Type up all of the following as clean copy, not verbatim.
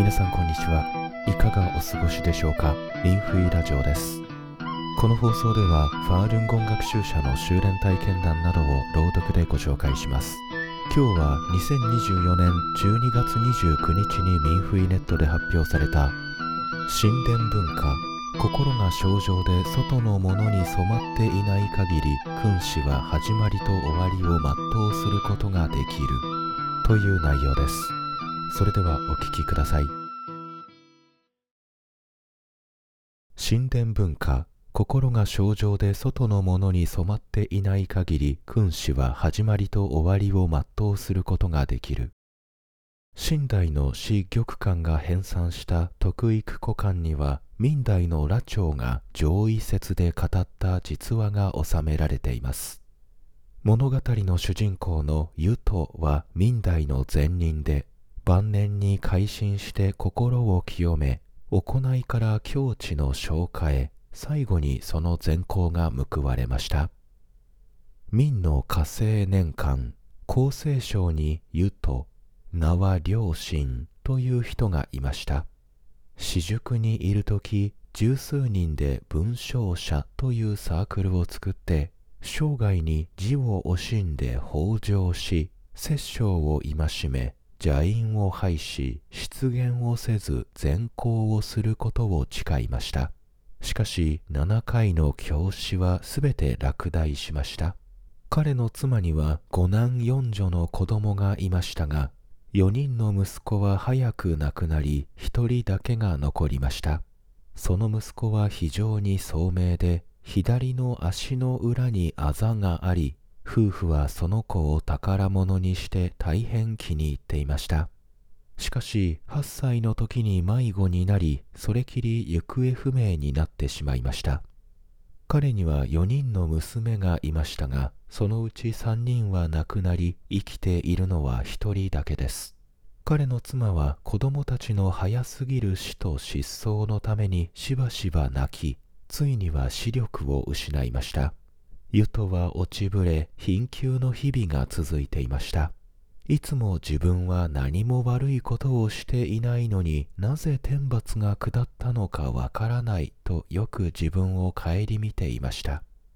皆さんこんにちは。いかがお過ごしでしょうか。ミンフイラジオです。この放送ではファールンゴン学習者の修練体験談などを朗読でご紹介します。今日は2024年12月29日にミンフイネットで発表された神殿文化、心が清浄で外のものに染まっていない限り君子は始まりと終わりを全うすることができるという内容です。それではお聞きください。神殿文化、心が清浄で外のものに染まっていない限り君子は始まりと終わりを全うすることができる。清代の司玉観が編纂した徳育古観には明代の羅長が上位説で語った実話が収められています。物語の主人公の湯とは明代の善人で、晩年に改心して心を清め、行いから境地の昇華へ、最後にその善行が報われました。明の嘉靖年間、厚生省に湯と名は良心という人がいました。私塾にいるとき、十数人で文章社というサークルを作って、生涯に字を惜しんで幇助し、殺生を戒め、邪淫を廃し、失言をせず善行をすることを誓いました。しかし7回の教師はすべて落第しました。彼の妻には5男4女の子供がいましたが、4人の息子は早く亡くなり、1人だけが残りました。その息子は非常に聡明で、左の足の裏にあざがあり、夫婦はその子を宝物にして大変気に入っていました。しかし8歳の時に迷子になり、それきり行方不明になってしまいました。彼には4人の娘がいましたが、そのうち3人は亡くなり、生きているのは1人だけです。彼の妻は子供たちの早すぎる死と失踪のためにしばしば泣き、ついには視力を失いました。湯とは落ちぶれ、貧窮の日々が続いていました。いつも自分は何も悪いことをしていないのになぜ天罰が下ったのかわからないとよく自分を顧みていました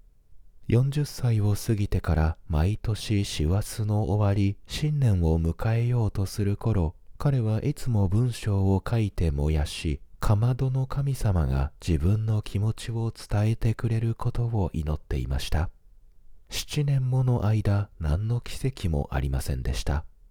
。40歳を過ぎてから毎年師走の終わり、新年を迎えようとする頃、彼はいつも文章を書いて燃やし、かまどの神様が自分の気持ちを伝えてくれることを祈っていました。7年もの間、何の奇跡もありませんでした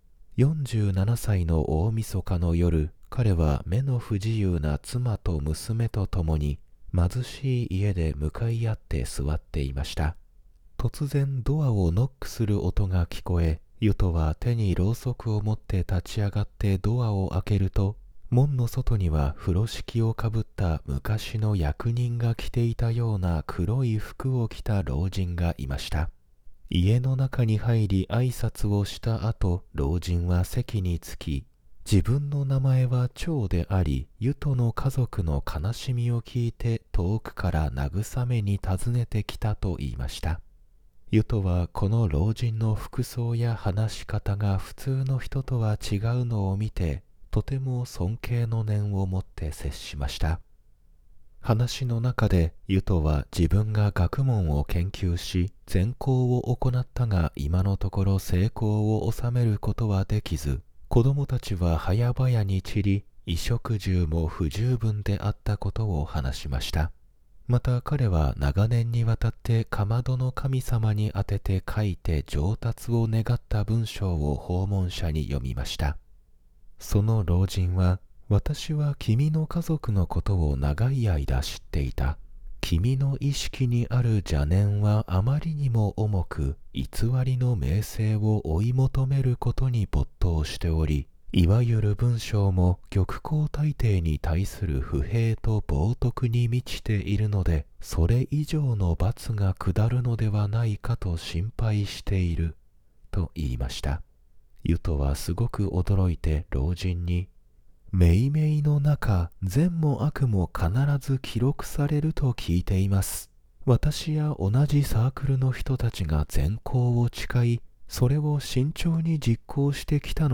。47歳の大晦日の夜、彼は目の不自由な妻と娘と共に貧しい家で向かい合って座っていました。突然ドアをノックする音が聞こえ、湯とは手にろうそくを持って立ち上がってドアを開けると、門の外には風呂敷をかぶった昔の役人が着ていたような黒い服を着た老人がいました。家の中に入り挨拶をした後、老人は席に着き、自分の名前は長であり、湯との家族の悲しみを聞いて遠くから慰めに訪ねてきたと言いました。湯とはこの老人の服装や話し方が普通の人とは違うのを見て、とても尊敬の念を持って接しました。話の中で湯とは自分が学問を研究し善行を行ったが今のところ成功を収めることはできず、子供たちは早々に散り、衣食住も不十分であったことを話しました。また彼は長年にわたってかまどの神様に宛てて書いて上達を願った文章を訪問者に読みました。その老人は、私は君の家族のことを長い間知っていた。君の意識にある邪念はあまりにも重く、偽りの名声を追い求めることに没頭しており、いわゆる文章も玉光大帝に対する不平と冒涜に満ちているので、それ以上の罰が下るのではないかと心配している、と言いました。湯とはすごく驚いて老人に、冥冥の中、善も悪も必ず記録されると聞いています。私や同じサークルの人たちが善行を誓い、それを慎重に実行してきたのに、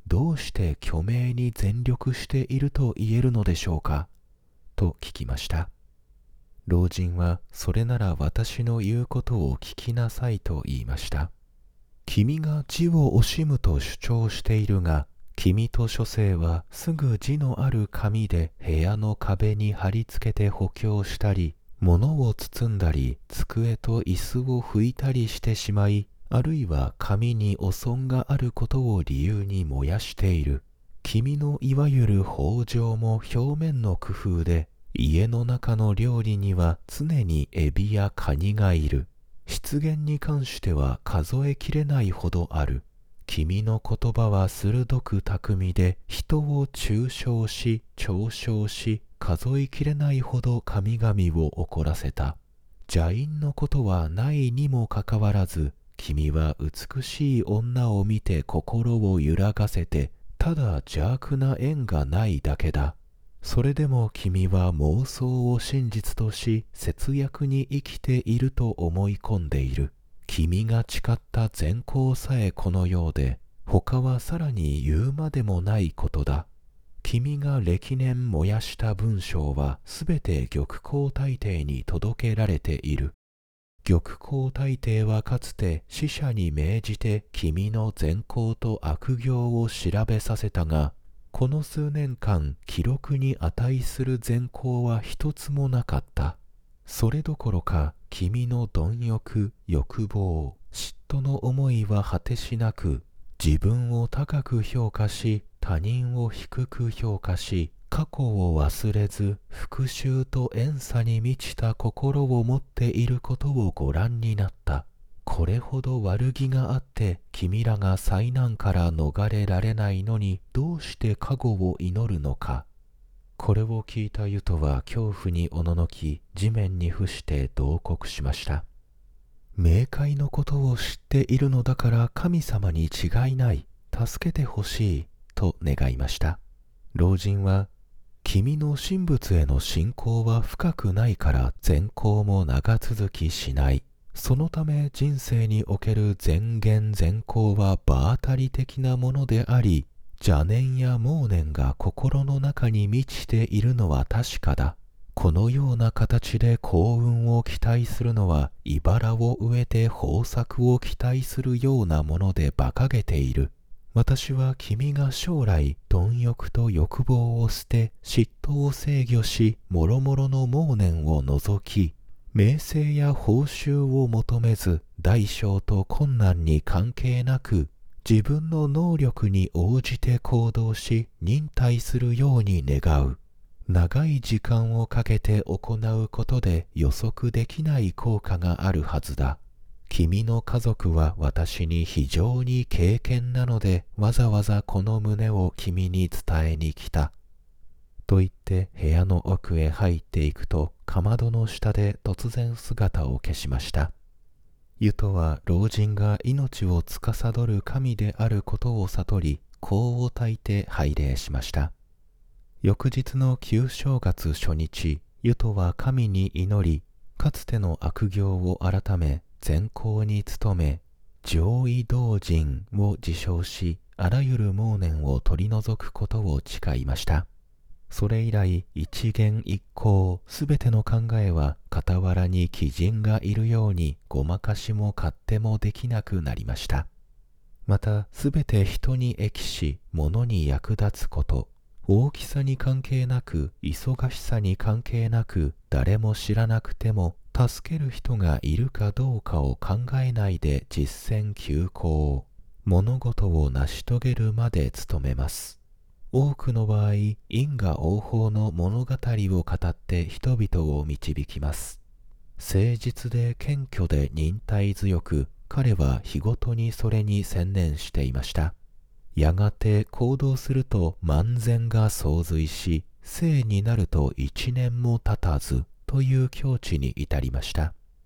どうして虚名に全力していると言えるのでしょうかと聞きました。老人は、それなら私の言うことを聞きなさいと言いました。君が字を惜しむと主張しているが、君と書生はすぐ字のある紙で部屋の壁に貼り付けて補強したり、物を包んだり、机と椅子を拭いたりしてしまい、あるいは紙に汚損があることを理由に燃やしている。君のいわゆる豊穣も表面の工夫で、家の中の料理には常にエビやカニがいる。失言に関しては数えきれないほどある。君の言葉は鋭く巧みで、人を中傷し、嘲笑し、数えきれないほど神々を怒らせた。邪淫のことはないにもかかわらず、君は美しい女を見て心を揺らがせて、ただ邪悪な縁がないだけだ。それでも君は妄想を真実とし、節約に生きていると思い込んでいる。君が誓った善行さえこのようで、他はさらに言うまでもないことだ。君が歴年燃やした文章はすべて玉光大帝に届けられている。玉光大帝はかつて使者に命じて君の善行と悪行を調べさせたが、この数年間記録に値する善行は一つもなかった。それどころか君の貪欲、欲望、嫉妬の思いは果てしなく、自分を高く評価し、他人を低く評価し、過去を忘れず復讐と怨嗟に満ちた心を持っていることをご覧になった。これほど悪気があって君らが災難から逃れられないのに、どうして加護を祈るのか。これを聞いたユトは恐怖におののき、地面に伏して慟哭しました。冥界のことを知っているのだから神様に違いない、助けてほしいと願いました。老人は、君の神仏への信仰は深くないから善行も長続きしない。そのため人生における善言善行は場当たり的なものであり、邪念や妄念が心の中に満ちているのは確かだ。このような形で幸運を期待するのは、茨を植えて豊作を期待するようなもので馬鹿げている。私は君が将来貪欲と欲望を捨て、嫉妬を制御し、もろもろの妄念を除き、名声や報酬を求めず、大小と困難に関係なく、自分の能力に応じて行動し、忍耐するように願う。長い時間をかけて行うことで予測できない効果があるはずだ。君の家族は私に非常に敬虔なので、わざわざこの旨を君に伝えに来た。と言って部屋の奥へ入っていくと、かまどの下で突然姿を消しました。ユトは老人が命を司る神であることを悟り、香を焚いて拝礼しました。翌日の旧正月初日、ユトは神に祈り、かつての悪行を改め、善行に努め、上位道人を自称し、あらゆる妄念を取り除くことを誓いました。それ以来、一言一行、すべての考えは傍らに鬼人がいるように、ごまかしも勝手もできなくなりました。また、すべて人に益し、物に役立つこと、大きさに関係なく、忙しさに関係なく、誰も知らなくても、助ける人がいるかどうかを考えないで実践急行、物事を成し遂げるまで努めます。多くの場合、因果応報の物語を語って人々を導きます。誠実で謙虚で忍耐強く、彼は日ごとにそれに専念していました。やがて行動すると万全が相随し、生になると1年も経たずという境地に至りました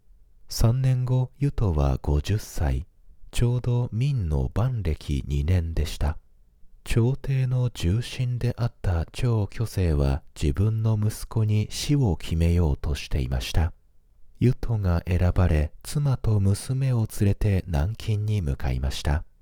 。3年後、ユトは50歳、ちょうど明の万暦2年でした。朝廷の重臣であった張居正は自分の息子に死を決めようとしていました。ユトが選ばれ、妻と娘を連れて南京に向かいました。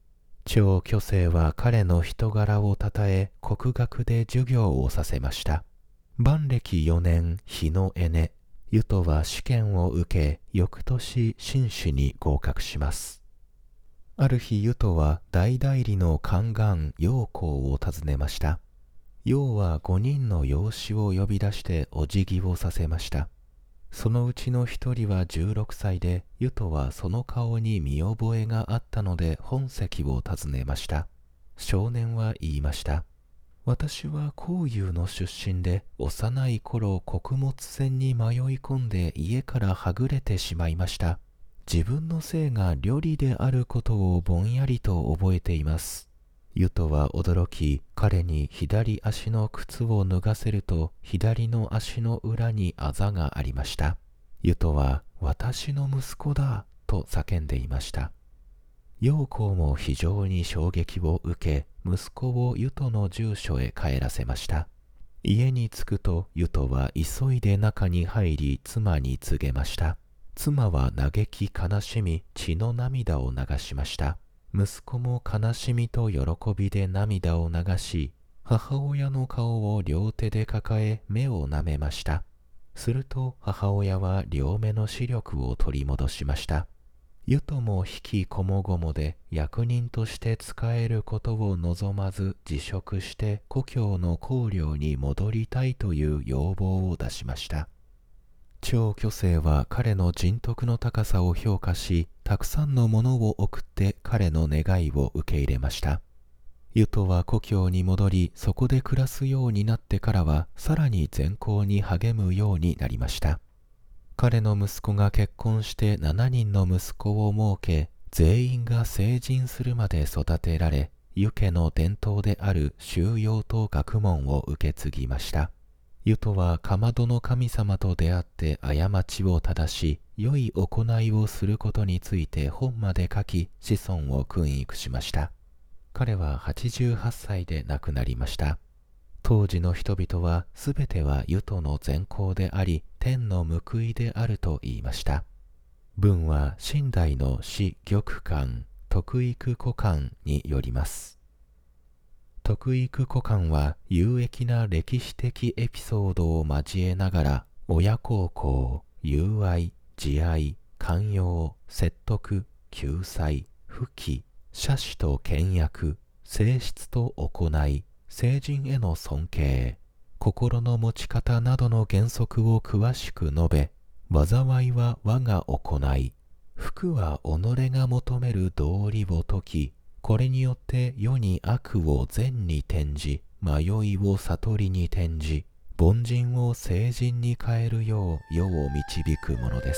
張居正は彼の人柄をたたえ、国学で授業をさせました。万暦4年日のエネ、湯とは試験を受け、翌年進士に合格します。ある日、湯とは大代理の宦官陽光を訪ねました。陽は5人の養子を呼び出してお辞儀をさせました。そのうちの一人は16歳で、湯とはその顔に見覚えがあったので本籍を尋ねました。少年は言いました。私は孔融の出身で、幼い頃穀物船に迷い込んで家からはぐれてしまいました。自分の姓が呂利であることをぼんやりと覚えています。湯とは驚き、彼に左足の靴を脱がせると、左の足の裏にあざがありました。湯とは、私の息子だと叫んでいました。陽光も非常に衝撃を受け、息子を湯との住所へ帰らせました。家に着くと、湯とは急いで中に入り、妻に告げました。妻は嘆き悲しみ、血の涙を流しました。息子も悲しみと喜びで涙を流し、母親の顔を両手で抱え目を舐めました。すると母親は両目の視力を取り戻しました。湯とも引きこもごもで役人として仕えることを望まず辞職して故郷の公領に戻りたいという要望を出しました。張居正は彼の人徳の高さを評価し、たくさんのものを送って彼の願いを受け入れました。湯とは故郷に戻り、そこで暮らすようになってからは、さらに善行に励むようになりました。彼の息子が結婚して7人の息子を設け、全員が成人するまで育てられ、湯家の伝統である修養と学問を受け継ぎました。湯とはかまどの神様と出会って過ちを正し、良い行いをすることについて本まで書き、子孫を訓育しました。彼は88歳で亡くなりました。当時の人々はすべては湯との善行であり、天の報いであると言いました。文は清代の史玉館、徳育古館によります。徳育古館は有益な歴史的エピソードを交えながら、親孝行、友愛、慈愛、寛容、説得、救済、富貴、社史と倹約、正室と行い、成人への尊敬、心の持ち方などの原則を詳しく述べ、災いは我が行い、福は己が求める道理を説き、これによって世に悪を善に転じ、迷いを悟りに転じ、凡人を聖人に変えるよう世を導くものです。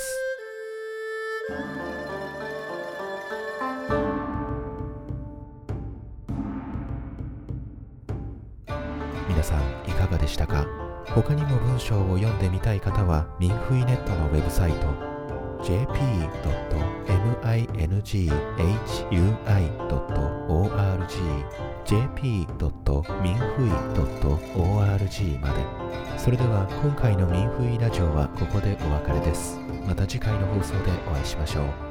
皆さんいかがでしたか？他にも文章を読んでみたい方はミンフイネットのウェブサイト jp.minhui.org jp.minfui.org まで。それでは今回のミンフイラジオはここでお別れです。また次回の放送でお会いしましょう。